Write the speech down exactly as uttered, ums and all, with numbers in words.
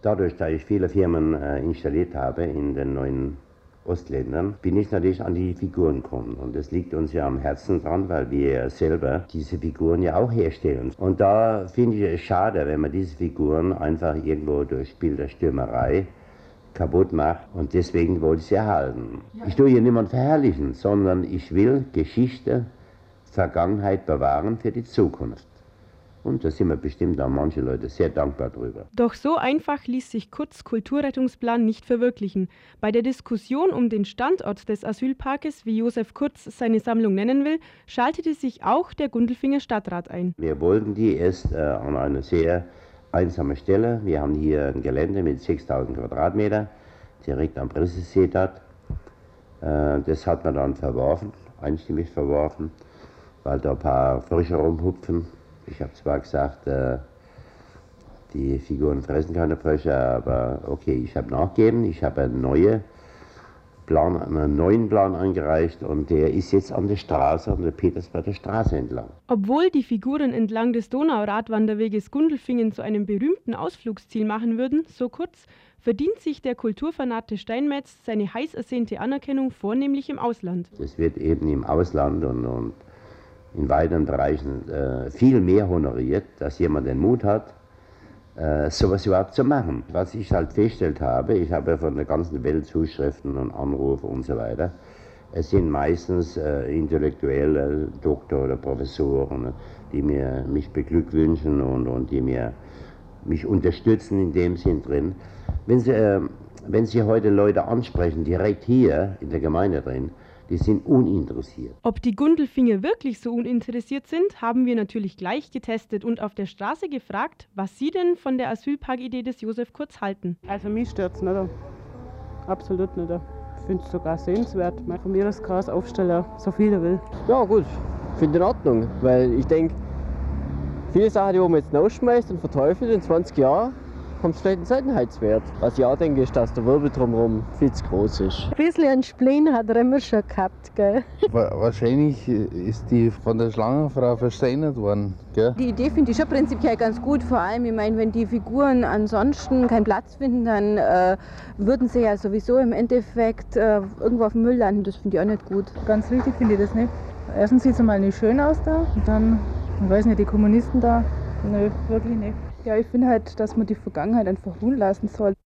Dadurch, dass ich viele Firmen äh, installiert habe in den neuen Ostländern, bin ich natürlich an die Figuren gekommen. Und das liegt uns ja am Herzen dran, weil wir selber diese Figuren ja auch herstellen. Und da finde ich es schade, wenn man diese Figuren einfach irgendwo durch Bilderstürmerei kaputt macht. Und deswegen wollte ich sie erhalten. Ich tue hier niemanden verherrlichen, sondern ich will Geschichte, Vergangenheit bewahren für die Zukunft. Und da sind wir bestimmt auch manche Leute sehr dankbar drüber. Doch so einfach ließ sich Kurz' Kulturrettungsplan nicht verwirklichen. Bei der Diskussion um den Standort des Asylparkes, wie Josef Kurz seine Sammlung nennen will, schaltete sich auch der Gundelfinger Stadtrat ein. Wir wollten die erst äh, an einer sehr einsamen Stelle. Wir haben hier ein Gelände mit sechstausend Quadratmeter, direkt am Pressesee dort. Äh, das hat man dann verworfen, einstimmig verworfen, weil da ein paar Frösche rumhupfen. Ich habe zwar gesagt, äh, die Figuren fressen keine Frösche, aber okay, ich habe nachgegeben. Ich habe einen, neue Plan, einen neuen Plan eingereicht und der ist jetzt an der Straße, an der Petersberger Straße entlang. Obwohl die Figuren entlang des Donauradwanderweges Gundelfingen zu einem berühmten Ausflugsziel machen würden, so Kurz, verdient sich der Kulturfanate Steinmetz seine heiß ersehnte Anerkennung vornehmlich im Ausland. Das wird eben im Ausland und, und in weiteren Bereichen äh, viel mehr honoriert, dass jemand den Mut hat, äh, sowas überhaupt zu machen. Was ich halt festgestellt habe, ich habe ja von der ganzen Welt Zuschriften und Anrufe und so weiter. Es sind meistens äh, intellektuelle Doktor oder Professoren, die mir, mich beglückwünschen und, und die mir, mich unterstützen in dem Sinn drin. Wenn Sie, äh, wenn Sie heute Leute ansprechen, direkt hier in der Gemeinde drin, die sind uninteressiert. Ob die Gundelfinger wirklich so uninteressiert sind, haben wir natürlich gleich getestet und auf der Straße gefragt, was sie denn von der Asylparkidee des Josef Kurz halten. Also mich stört es nicht. Absolut nicht. Ich finde es sogar sehenswert. Von mir aus kann es aufstellen, so viel er will. Ja gut, ich finde in Ordnung, weil ich denke, viele Sachen, die man jetzt rausschmeißt und verteufelt in zwanzig Jahren, haben es vielleicht einen Seltenheitswert. Was ich auch denke, ist, dass der Wirbel drumherum viel zu groß ist. Ein bisschen einen Spleen hat er immer schon gehabt, gell? Wahrscheinlich ist die von der Schlangenfrau versteinert worden, gell? Die Idee finde ich schon prinzipiell ganz gut. Vor allem, ich meine, wenn die Figuren ansonsten keinen Platz finden, dann äh, würden sie ja sowieso im Endeffekt äh, irgendwo auf dem Müll landen. Das finde ich auch nicht gut. Ganz richtig finde ich das nicht. Erstens sieht es mal nicht schön aus da und dann, ich weiß nicht, die Kommunisten da, nö, wirklich nicht. Ja, ich finde halt, dass man die Vergangenheit einfach ruhen lassen soll.